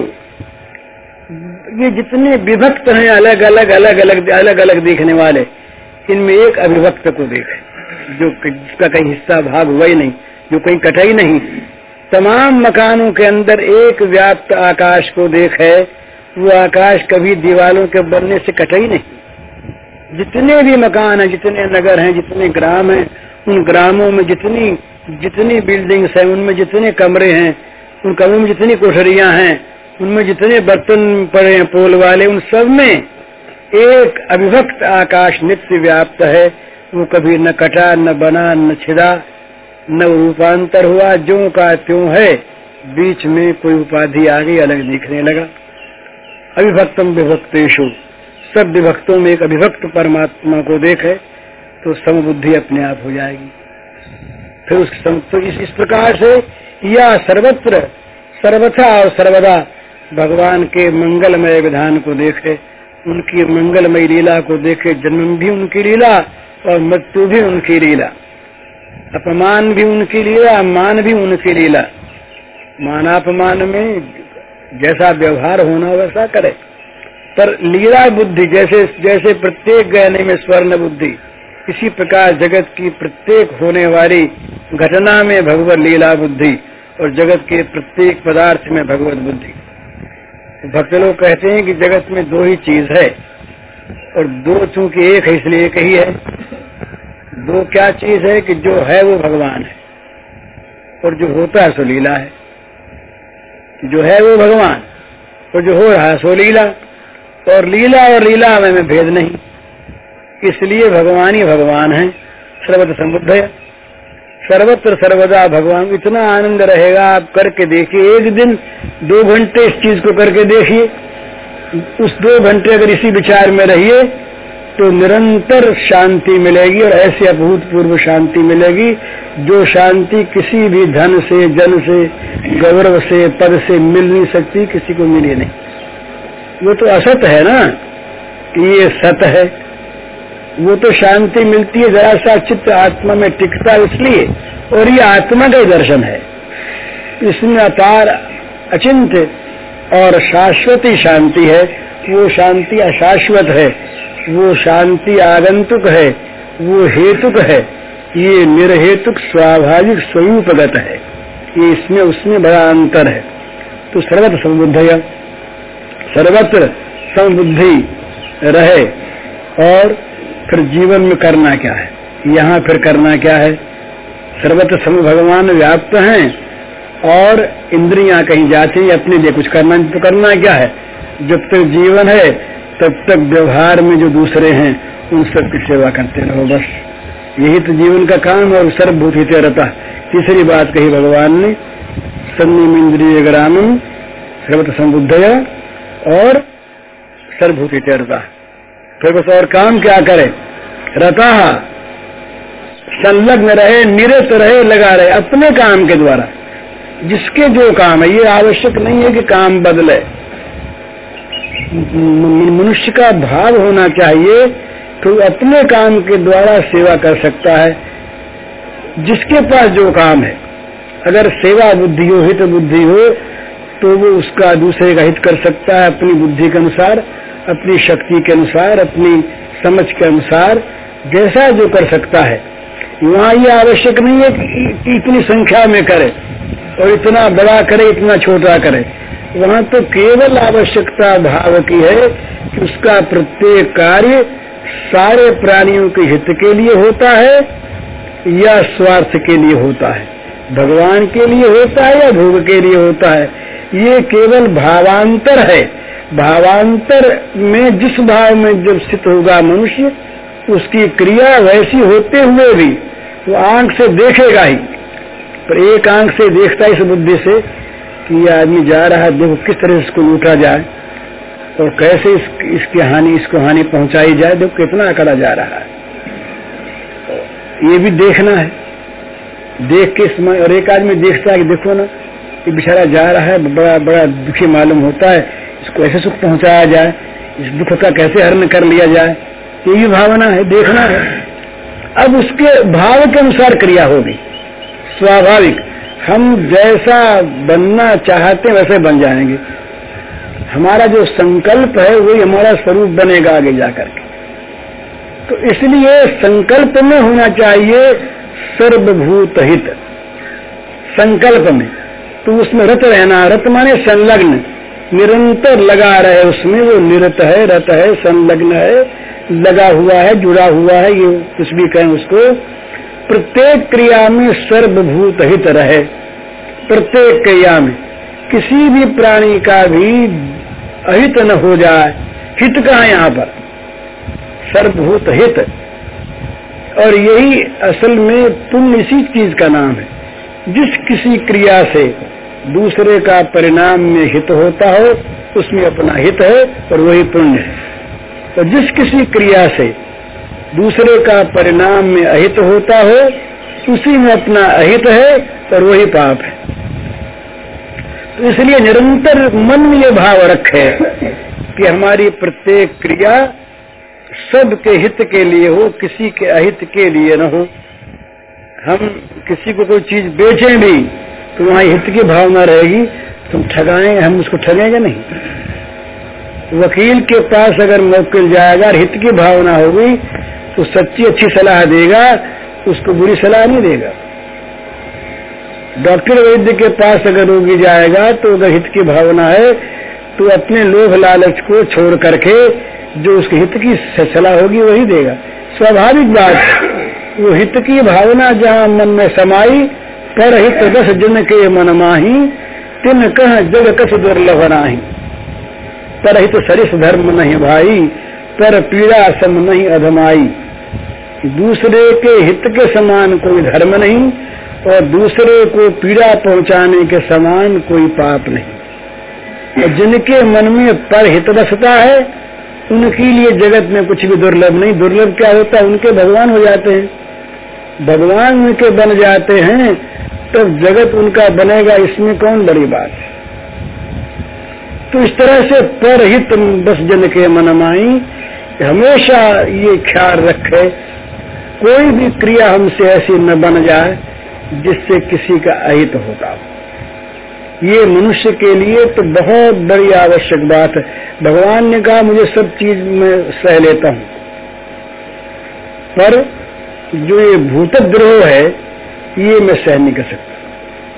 ये जितने विभक्त हैं अलग अलग अलग अलग अलग अलग देखने वाले, इनमें एक अविभक्त को देखे, जो जिसका कहीं हिस्सा भाग हुआ ही नहीं, जो कहीं कटा ही नहीं। तमाम मकानों के अंदर एक व्याप्त आकाश को देखे, वो आकाश कभी दीवालों के बनने से कटा ही नहीं। जितने भी मकान हैं, जितने नगर हैं, जितने ग्राम हैं, उन ग्रामों में जितनी बिल्डिंग्स हैं, उनमें जितने कमरे हैं, उन कमरों में जितनी कोठरियां हैं, उनमें जितने बर्तन पड़े हैं पोल वाले, उन सब में एक अविभक्त आकाश नित्य व्याप्त है। वो कभी न कटा, न बना, न छिदा, न रूपांतर हुआ, ज्यों का त्यों है। बीच में कोई उपाधि आ गई, अलग दिखने लगा। अविभक्तम विभक्तेषु, सब विभक्तों में एक अविभक्त परमात्मा को देखे तो समबुद्धि अपने आप हो जाएगी। फिर तो इस प्रकार से या सर्वत्र सर्वथा और सर्वदा भगवान के मंगलमय विधान को देखे, उनकी मंगलमय लीला को देखे। जन्म भी उनकी लीला और मृत्यु भी उनकी लीला, अपमान भी उनकी लीला, मान भी उनकी लीला। मानापमान में जैसा व्यवहार होना वैसा करे, पर लीला बुद्धि जैसे जैसे प्रत्येक गहने में स्वर्ण बुद्धि, इसी प्रकार जगत की प्रत्येक होने वाली घटना में भगवत लीला बुद्धि, और जगत के प्रत्येक पदार्थ में भगवत बुद्धि। भक्त लोग कहते हैं कि जगत में दो ही चीज है, और दो चूंकि एक है इसलिए एक ही है। दो क्या चीज है कि जो है वो भगवान है, और जो होता है सो लीला है। जो है वो भगवान, और जो हो रहा है सो लीला, और लीला में भेद नहीं, इसलिए भगवान ही भगवान है। सर्वत्र समबुद्ध है, सर्वत्र सर्वदा भगवान। इतना आनंद रहेगा, आप करके देखिए। एक दिन 2 घंटे इस चीज को करके देखिए, उस 2 घंटे अगर इसी विचार में रहिए तो निरंतर शांति मिलेगी, और ऐसी अभूतपूर्व शांति मिलेगी जो शांति किसी भी धन से, जन से, गौरव से, पद से मिल नहीं सकती, किसी को मिली नहीं। वो तो असत है ना, ये सत है। वो तो शांति मिलती है जरा सा चित्त आत्मा में टिकता इसलिए, और ये आत्मा का दर्शन है। इसमें अपार अचिंत्य और शाश्वती शांति है। वो शांति अशाश्वत है, वो शांति आगंतुक है, वो हेतुक है। ये निर्हेतुक स्वाभाविक स्वरूपगत है। ये इसमें उसमें बड़ा अंतर है। तो सर्वत्र समबुद्धया, सर्वत्र समबुद्धि रहे। और फिर जीवन में करना क्या है, यहाँ फिर करना क्या है, सर्वत्र सम भगवान व्याप्त हैं और इंद्रियां कहीं जाती हैं, अपने लिए कुछ करना, तो करना क्या है, जब तक जीवन है तब तक व्यवहार में जो दूसरे हैं उन सब की सेवा करते रहो, बस यही तो जीवन का काम। और सर्वभूत रहता। तीसरी बात कही भगवान ने, संयम इंद्रिय ग्रामम सर्वत्र संबुद्धया और सर्वभूत रहता। फिर बस और काम क्या करे, रता संलग्न रहे, निरत रहे, लगा रहे अपने काम के द्वारा, जिसके जो काम है। ये आवश्यक नहीं है कि काम बदले, मनुष्य का भाव होना चाहिए तो अपने काम के द्वारा सेवा कर सकता है, जिसके पास जो काम है। अगर सेवा बुद्धि हो, हित बुद्धि हो, तो वो उसका दूसरे का हित कर सकता है अपनी बुद्धि के अनुसार, अपनी शक्ति के अनुसार, अपनी समझ के अनुसार, जैसा जो कर सकता है। वहाँ ये आवश्यक नहीं है कि इतनी संख्या में करे और इतना बड़ा करे, इतना छोटा करे। वहाँ तो केवल आवश्यकता भाव की है कि उसका प्रत्येक कार्य सारे प्राणियों के हित के लिए होता है या स्वार्थ के लिए होता है, भगवान के लिए होता है या भोग के लिए होता है। ये केवल भावांतर है। भावांतर में जिस भाव में जब स्थित होगा मनुष्य, उसकी क्रिया वैसी होते हुए भी वो आंख से देखेगा ही, पर एक आंख से देखता है इस बुद्धि से कि ये आदमी जा रहा है, देखो किस तरह से इसको लूटा जाए और कैसे इसको हानि पहुंचाई जाए, देखो कितना अकड़ा जा रहा है। ये भी देखना है, देख के समय। और एक आदमी देखता है कि देखो ना ये बेचारा जा रहा है, बड़ा बड़ा दुखी मालूम होता है, इसको ऐसे सुख पहुंचाया जाए, इस दुख का कैसे हरण कर लिया जाए, ये भी भावना है, देखना है। अब उसके भाव के अनुसार क्रिया होगी, स्वाभाविक। हम जैसा बनना चाहते वैसे बन जाएंगे। हमारा जो संकल्प है वही हमारा स्वरूप बनेगा आगे जाकर के। तो इसलिए संकल्प में होना चाहिए सर्वभूत हित, संकल्प में। तो उसमें रत रहना, रत माने संलग्न, निरंतर लगा रहे उसमें, वो निरत है, रत है, संलग्न है, लगा हुआ है, जुड़ा हुआ है, ये कुछ भी कहें उसको। प्रत्येक क्रिया में सर्वभूत हित रहे, प्रत्येक क्रिया में किसी भी प्राणी का भी अहित न हो जाए। हित कहाँ यहाँ पर, सर्वभूत हित। और यही असल में पुण्य इसी चीज का नाम है। जिस किसी क्रिया से दूसरे का परिणाम में हित होता हो उसमें अपना हित है और वही पुण्य है। और जिस किसी क्रिया से दूसरे का परिणाम में अहित होता हो उसी में अपना अहित है और वही पाप है। तो इसलिए निरंतर मन में ये भाव रखे कि हमारी प्रत्येक क्रिया सबके हित के लिए हो, किसी के अहित के लिए न हो। हम किसी को कोई चीज बेचें भी तो वहाँ हित की भावना रहेगी, तुम ठगाएंगे, हम उसको ठगेंगे नहीं। वकील के पास अगर मुवक्किल जाएगा, हित की भावना होगी तो सच्ची अच्छी सलाह देगा, उसको बुरी सलाह नहीं देगा। डॉक्टर वैद्य के पास अगर रोगी जाएगा तो अगर हित की भावना है तो अपने लोभ लालच को छोड़ करके जो उसके हित की सलाह होगी वही देगा। स्वाभाविक बात, वो हित की भावना जहाँ मन में समाई, पर हित दस जन के मन माही, तिन कह जग कस दुर्लभ नाही। पर हित सरिस धर्म नहीं भाई, पर पीड़ा सम नहीं अधमाई। दूसरे के हित के समान कोई धर्म नहीं और दूसरे को पीड़ा पहुंचाने के समान कोई पाप नहीं। और जिनके मन में पर हित बसता है उनके लिए जगत में कुछ भी दुर्लभ नहीं। दुर्लभ क्या होता है, उनके भगवान हो जाते हैं, भगवान उनके बन जाते हैं, तब जगत उनका बनेगा, इसमें कौन बड़ी बात है। तो इस तरह से पर हित बस जन के मन माई, हमेशा ये ख्याल रखे कोई भी क्रिया हमसे ऐसी न बन जाए जिससे किसी का अहित होता हो। ये मनुष्य के लिए तो बहुत बड़ी आवश्यक बात है। भगवान ने कहा मुझे सब चीज में सह लेता हूँ, पर जो ये भूतद्रोह है ये मैं सह नहीं कर सकता।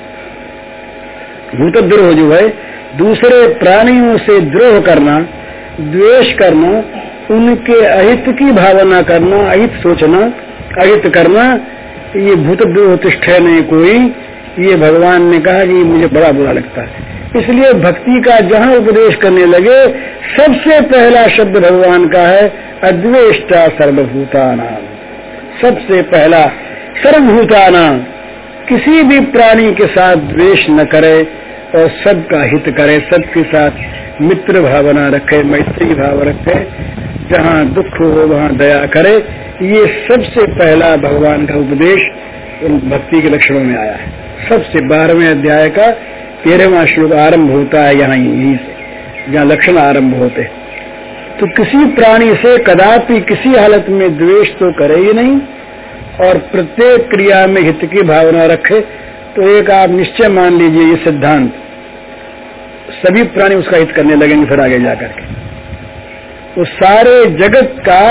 भूतद्रोह जो है दूसरे प्राणियों से द्रोह करना, द्वेष करना, उनके अहित की भावना करना, अहित सोचना, अहित करना, ये भूत प्रतिष्ठा नहीं कोई, ये भगवान ने कहा कि मुझे बड़ा बुरा लगता है। इसलिए भक्ति का जहाँ उपदेश करने लगे सबसे पहला शब्द भगवान का है अद्वेष्टा सर्वभूतानां। सबसे पहला सर्वभूतानां, किसी भी प्राणी के साथ द्वेष न करे और सबका हित करे, सबके साथ मित्र भावना रखे, मैत्री भाव रखे, जहाँ दुख हो वहाँ दया करे। ये सबसे पहला भगवान का उपदेश भक्ति के लक्षणों में आया है। सबसे 12वें अध्याय का 13वां श्लोक आरंभ होता है यहाँ, यहीं से जहाँ लक्षण आरंभ होते। तो किसी प्राणी से कदापि किसी हालत में द्वेष तो करे ही नहीं, और प्रत्येक क्रिया में हित की भावना रखे। तो एक आप निश्चय मान लीजिए ये सिद्धांत, सभी प्राणी उसका हित करने लगेंगे फिर आगे जाकर के। तो सारे जगत का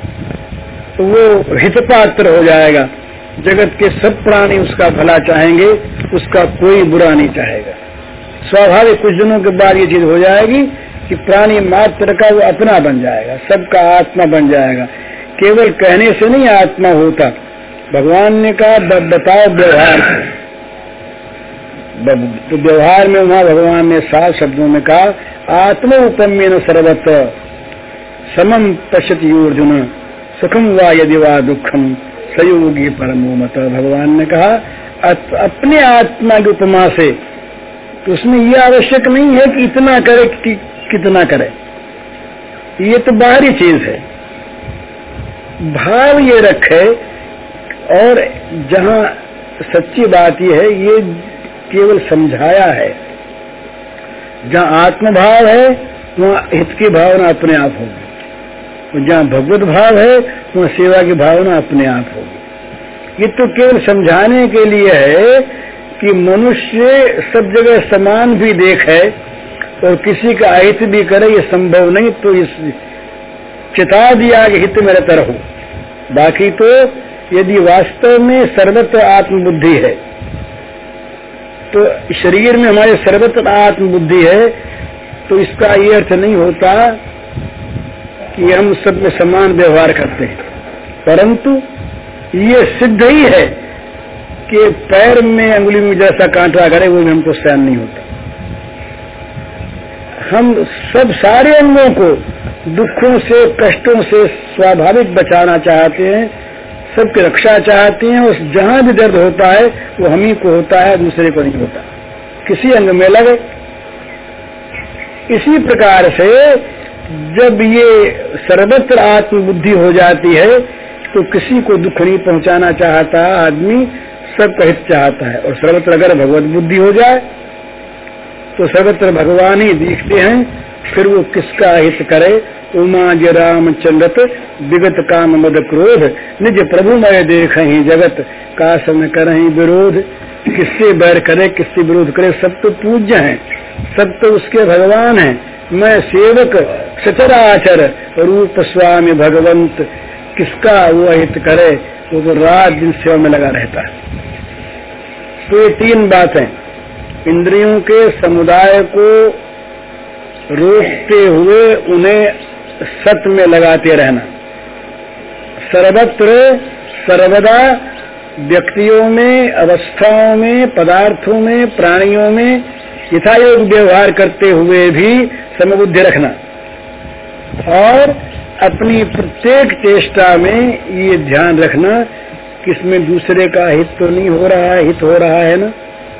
वो हित पात्र हो जाएगा। जगत के सब प्राणी उसका भला चाहेंगे, उसका कोई बुरा नहीं चाहेगा। स्वाभाविक कुछ दिनों के बाद ये चीज हो जाएगी कि प्राणी मात्र का वो अपना बन जाएगा, सबका आत्मा बन जाएगा। केवल कहने से नहीं आत्मा होता। भगवान ने कहा बताओ व्यवहार, तो व्यवहार में वहाँ भगवान ने 7 शब्दों में कहा आत्मा उपम्येन सर्वत्र समम पश्यति अर्जुन सुखम वा यदि वा दुखम सयोगी परमो मत। भगवान ने कहा अपने आत्मा की उपमा से, तो उसमें यह आवश्यक नहीं है कि इतना करे कि कितना करे, ये तो बाहरी चीज है। भाव ये रखे, और जहाँ सच्ची बात ये है, ये केवल समझाया है। जहाँ आत्मभाव है वहाँ हित की भावना अपने आप होगी, और जहाँ भगवत भाव है वहाँ सेवा की भावना अपने आप होगी। ये तो केवल समझाने के लिए है कि मनुष्य सब जगह समान भी देखे और किसी का अहित भी करे, ये संभव नहीं। तो इस चिता दिया कि हित में रहता रहो। बाकी तो यदि वास्तव में सर्वत्र आत्मबुद्धि है, तो शरीर में हमारे सर्वत्र आत्मबुद्धि है, तो इसका ये अर्थ नहीं होता कि हम सब में समान व्यवहार करते हैं। परंतु ये सिद्ध ही है कि पैर में अंगुली में जैसा कांटा करे वो भी हमको सहन नहीं होता। हम सब सारे अंगों को दुखों से, कष्टों से स्वाभाविक बचाना चाहते हैं, सबकी रक्षा चाहते हैं। उस जहां भी दर्द होता है वो हम ही को होता है, दूसरे को नहीं होता। किसी अंग में लगे। इसी प्रकार से जब ये सर्वत्र आत्मबुद्धि हो जाती है तो किसी को दुख नहीं पहुंचाना चाहता आदमी, सबका हित चाहता है। और सर्वत्र अगर भगवत बुद्धि हो जाए तो सर्वत्र भगवान ही दिखते हैं, फिर वो किसका हित करे। उमा ज रामचंद्र विगत काम मद क्रोध निज प्रभु मय देख ही जगत का समय करही विरोध। किससे बैर करे, किससे विरोध करे, सब तो पूज्य हैं, सब तो उसके भगवान हैं। मैं सेवक सचराचर रूप स्वामी भगवंत, किसका वो हित करे, वो तो रात दिन सेवा में लगा रहता है। तो ये 3 बातें, इंद्रियों के समुदाय को रोकते हुए उन्हें सत्य में लगाते रहना, सर्वत्र सर्वदा व्यक्तियों में, अवस्थाओं में, पदार्थों में, प्राणियों में यथायोग व्यवहार करते हुए भी समबुद्धि रखना, और अपनी प्रत्येक चेष्टा में ये ध्यान रखना कि इसमें दूसरे का हित तो नहीं हो रहा है, हित हो रहा है ना।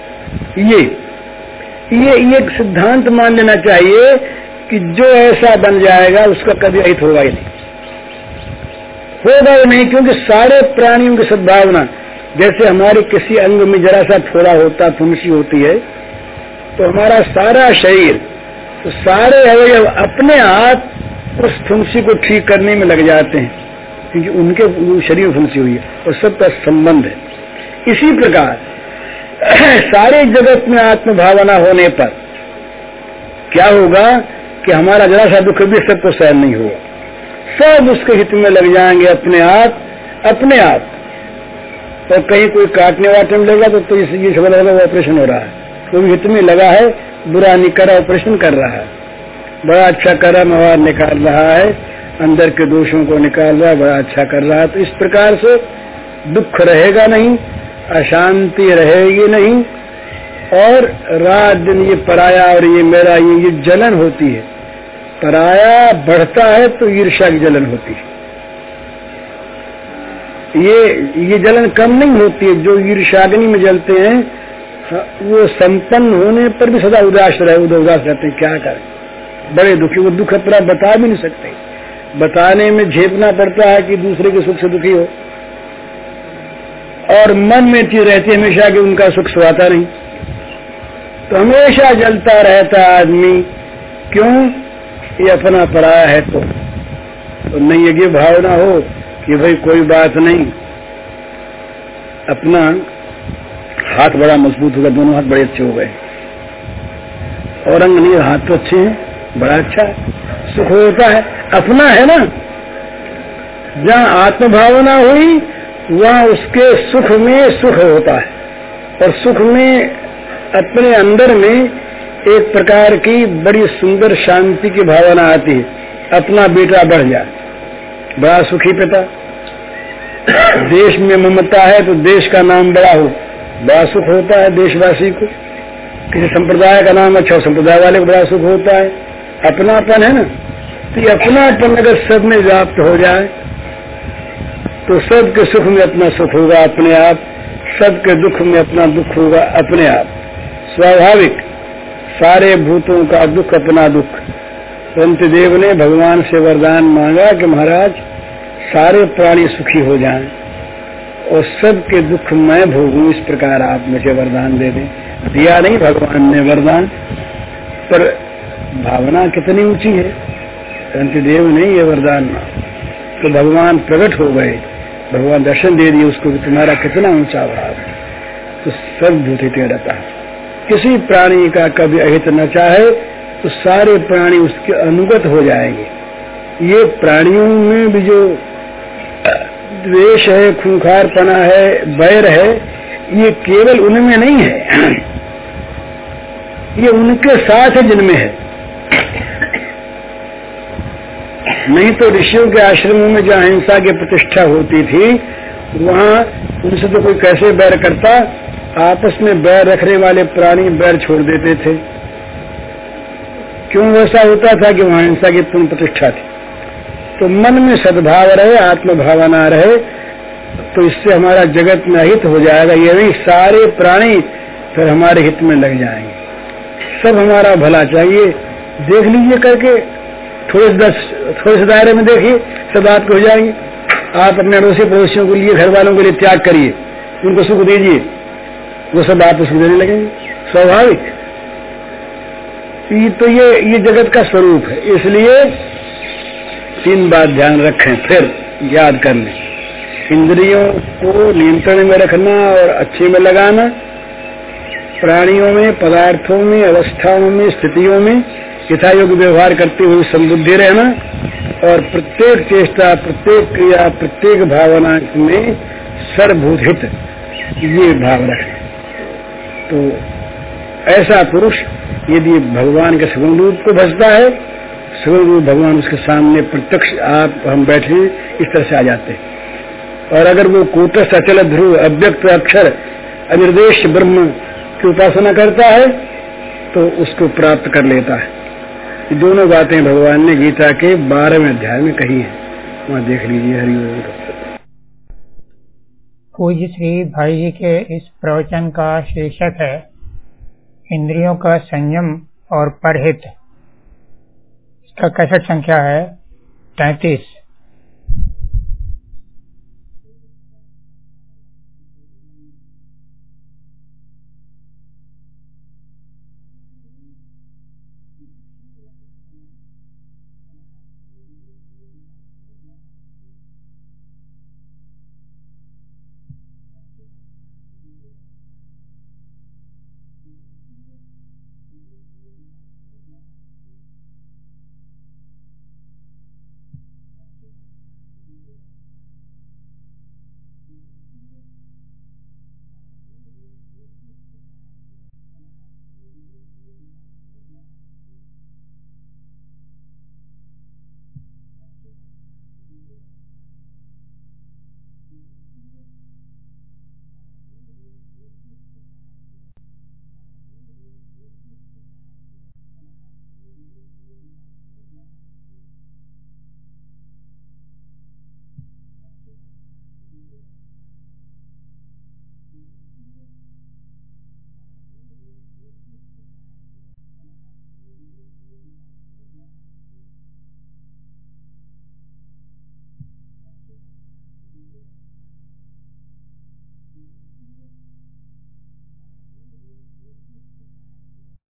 ये एक सिद्धांत मान लेना चाहिए कि जो ऐसा बन जाएगा उसका कभी अहित होगा ही नहीं, होगा ही नहीं। क्योंकि सारे प्राणियों की सद्भावना, जैसे हमारे किसी अंग में जरा सा फोड़ा होता, फुंसी होती है, तो हमारा सारा शरीर, तो सारे अवयव अपने आप उस फुंसी को ठीक करने में लग जाते हैं, क्योंकि उनके शरीर में फुंसी हुई है और सबका संबंध है। इसी प्रकार सारे जगत में आत्मभावना होने पर क्या होगा कि हमारा जरा सा दुख भी सबको सहन नहीं होगा, सब उसके हित में लग जाएंगे अपने आप। और कहीं कोई काटने वाटने में लगा तो ये समझ लगा वो ऑपरेशन हो रहा है, कोई हित में लगा है, बुरा नहीं कर रहा, ऑपरेशन कर रहा है। बड़ा अच्छा कर्म और निकाल रहा है, अंदर के दोषों को निकाल रहा है, बड़ा अच्छा कर रहा है। तो इस प्रकार से दुख रहेगा नहीं, अशांति रहेगी नहीं, और रात दिन ये पराया और ये मेरा ये जलन होती है। पराया बढ़ता है तो ईर्ष्या की जलन होती है। ये जलन कम नहीं होती है। जो ईर्ष्याग्नि में जलते हैं वो संपन्न होने पर भी सदा उदास रहते हैं। क्या करें, बड़े दुखी। वो दुख अपना बता भी नहीं सकते, बताने में झेपना पड़ता है कि दूसरे के सुख से दुखी हो, और मन में चीज रहती है हमेशा कि उनका सुख सुहाता नहीं। तो हमेशा जलता रहता आदमी। क्यों? ये अपना पराया है। तो नहीं ये भावना हो कि भाई कोई बात नहीं, अपना हाथ बड़ा मजबूत होगा, दोनों हाथ बड़े अच्छे हो गए, और अंग नहीं, हाथ तो अच्छे हैं, बड़ा अच्छा है, सुख होता है, अपना है ना। जहाँ आत्मभावना हुई वहाँ उसके सुख में सुख होता है, और सुख में अपने अंदर में एक प्रकार की बड़ी सुंदर शांति की भावना आती है। अपना बेटा बढ़ जाए, बड़ा सुखी पिता। देश में ममता है तो देश का नाम बड़ा हो, बड़ा सुख होता है देशवासी को। किसी संप्रदाय का नाम अच्छा हो, संप्रदाय वाले को बड़ा सुख होता है। अपनापन है ना, तो ये अपनापन अगर सब में व्याप्त हो जाए तो सबके सुख में अपना सुख होगा अपने आप, सबके दुख में अपना दुख होगा अपने आप। स्वाभाविक सारे भूतों का दुख अपना दुख। रंतिदेव ने भगवान से वरदान मांगा कि महाराज सारे प्राणी सुखी हो जाएं और सबके दुख मैं भोगूं, इस प्रकार आप मुझे वरदान दे दें। दिया नहीं भगवान ने वरदान, पर भावना कितनी ऊंची है। रंतिदेव ने ये वरदान मांगा तो भगवान प्रकट हो गए, भगवान दर्शन दे दिए उसको कि तुम्हारा कितना ऊंचा भाव है। तो सब भूत हित रहता है। किसी प्राणी का कभी अहित न चाहे तो सारे प्राणी उसके अनुगत हो जाएंगे। ये प्राणियों में भी जो द्वेष है, खूंखारपना है, बैर है, ये केवल उनमें नहीं है, ये उनके साथ है जिनमें है। नहीं तो ऋषियों के आश्रमों में जहाँ हिंसा की प्रतिष्ठा होती थी वहाँ उनसे तो कोई कैसे बैर करता, आपस में बैर रखने वाले प्राणी बैर छोड़ देते थे। क्यों वैसा होता था कि वहाँ हिंसा की पूर्ण प्रतिष्ठा थी। तो मन में सद्भाव रहे, आत्मभावना रहे, तो इससे हमारा जगत में हित हो जाएगा। ये नहीं सारे प्राणी फिर हमारे हित में लग जाएंगे, सब हमारा भला चाहिए। देख लीजिए करके, थोड़े से दायरे में देखिए, सब आपको हो जाएंगे। आप अपने अड़ोसी पड़ोसियों के लिए, घर वालों के लिए त्याग करिए, उनको सुख दीजिए, वो सब आपको सुख देने लगेंगे। स्वाभाविक। तो ये जगत का स्वरूप है। इसलिए 3 बात ध्यान रखें, फिर याद कर लें। इंद्रियों को नियंत्रण में रखना और अच्छे में लगाना, प्राणियों में, पदार्थों में, अवस्थाओं में, स्थितियों में यथायोग्य व्यवहार करते हुए संबुद्धि रहना, और प्रत्येक चेष्टा, प्रत्येक क्रिया, प्रत्येक भावना में सर्वभूत हित, ये भाव रखें। तो ऐसा पुरुष यदि भगवान के सगुण रूप को भजता है, सगुण रूप भगवान उसके सामने प्रत्यक्ष आप हम बैठे इस तरह से आ जाते हैं। और अगर वो कूटस्थ अचल ध्रुव अव्यक्त अक्षर अनिर्देश ब्रह्म की उपासना करता है तो उसको प्राप्त कर लेता है। ये दोनों बातें भगवान ने गीता के 12वें अध्याय में कही है, वहाँ देख लीजिए। हरिओम। पूज्य श्री भाई जी के इस प्रवचन का शीर्षक है इंद्रियों का संयम और परहित। इसका कैसेट संख्या है 33।